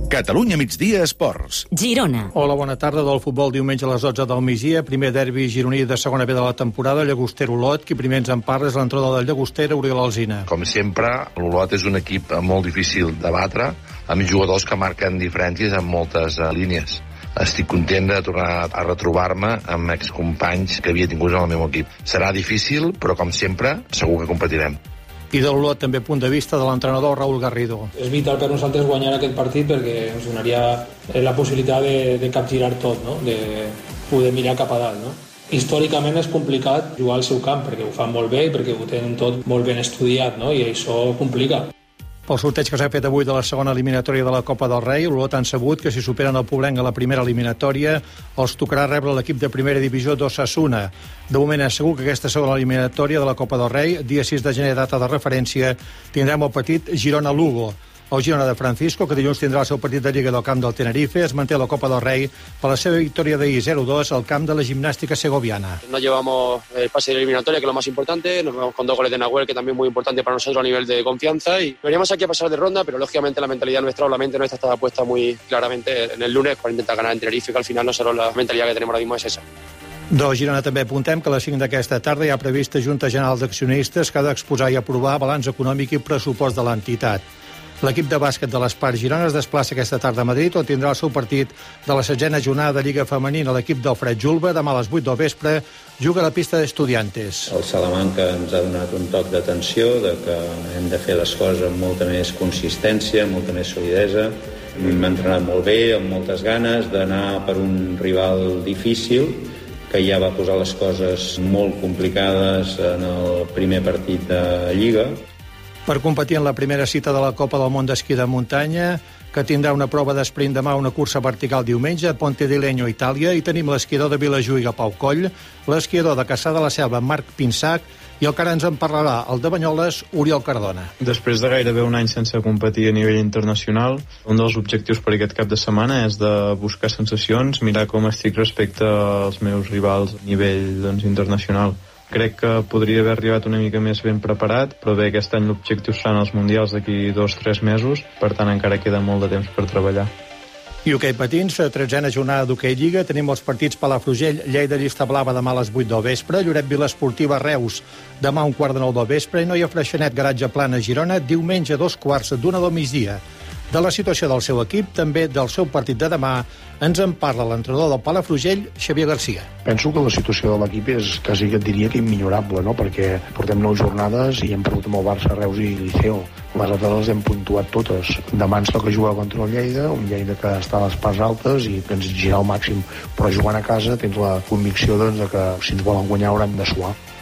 Catalunya migdia esports. Girona. Hola, bona tarda. Del futbol diumenge a les 12 del migdia. Primer derbi gironí de segona B de la temporada. Llagostera-Olot. Qui primer ens en parla és l'entrenador del Llagostera, Oriol Alsina. Com sempre, l'Olot és un equip molt difícil de batre, amb jugadors que marquen diferències en moltes línies. Estic content de tornar a retrobar-me amb excompanys que havia tingut en el meu equip. Serà difícil, però com sempre, segur que competirem. I de l'Olot també punt de vista de l'entrenador Raúl Garrido. És vital per nosaltres guanyar aquest partit perquè ens donaria la possibilitat de capgirar tot, no? De poder mirar cap a dalt. No? Històricament és complicat jugar al seu camp perquè ho fan molt bé i perquè ho tenen tot molt ben estudiat, no? I això complica. Pel sorteig que s'ha fet avui de la segona eliminatòria de la Copa del Rei, l'Olot han sabut que si superen el Poblenc a la primera eliminatòria els tocarà rebre l'equip de primera divisió d'Osasuna. De moment és segur que aquesta segona eliminatòria de la Copa del Rei, dia 6 de gener, data de referència, tindrem el partit Girona-Lugo. El Girona de Francisco, que dilluns tindrà el seu partit de Lliga del camp del Tenerife, es manté a la Copa del Rei per la seva victòria d'ahir 0-2 al camp de la gimnàstica segoviana. Nos llevamos el pase de eliminatoria, que es lo más importante, nos vamos con 2 goles de Nahuel, que también es muy importante para nosotros a nivel de confianza, y veníamos aquí a pasar de ronda, pero lógicamente la mentalidad nuestra o la mente nuestra estaba puesta muy claramente en el lunes para intentar ganar en Tenerife, que al final nosotros la mentalidad que tenemos ahora mismo es esa. De Girona també apuntem que a les 5 d'aquesta tarda hi ha prevista Junta General d'Accionistes que ha d'exposar i aprovar balanç econòmic i pressupost de l'entitat. L'equip de bàsquet de l'Espart Girona es desplaça aquesta tarda a Madrid, on tindrà el seu partit de la 7a jornada de Lliga Femenina. L'equip d'Alfred Julba, demà a les 8 del vespre, juga a la pista d'Estudiantes. El Salamanca ens ha donat un toc d'atenció, de que hem de fer les coses amb molta més consistència, molta més solidesa. Hem entrenat molt bé, amb moltes ganes d'anar per un rival difícil, que ja va posar les coses molt complicades en el primer partit de Lliga. Per competir en la primera cita de la Copa del Món d'Esquí de Muntanya, que tindrà una prova d'esprint demà, una cursa vertical diumenge a Ponte di Legno, Itàlia, i tenim l'esquiador de Vilajuïga, Pau Coll, l'esquiador de Cassà de la Selva, Marc Pinsac, i el que ara ens en parlarà, el de Banyoles, Oriol Cardona. Després de gairebé un any sense competir a nivell internacional, un dels objectius per aquest cap de setmana és de buscar sensacions, mirar com estic respecte als meus rivals a nivell internacional. Crec que podria haver arribat una mica més ben preparat, però bé, aquest any l'objectiu seran els mundials d'aquí 2-3 mesos, per tant encara queda molt de temps per treballar. I hoquei patins, 13a jornada d'hoquei Lliga, tenim els partits Palafrugell, Lleida, Llista Blava demà a les 8 del vespre, Lloret Vila Esportiva, Reus demà a 8:45 del vespre, i Noia Freixenet, Garatge Plana, Girona, diumenge a 2:15 del migdia. De la situació del seu equip, també del seu partit de demà, ens en parla l'entrenador del Palafrugell, Xavier Garcia. Penso que la situació de l'equip és quasi que et diria que immillorable, no? Perquè portem 9 jornades i hem perdut amb el Barça, Reus i Liceo. Les altres les hem puntuat totes. Demà ens toca jugar contra el Lleida, un Lleida que està a les parts altes i que ens exigirà al màxim, però jugant a casa tens la convicció de que si ens volen guanyar hauran de suar.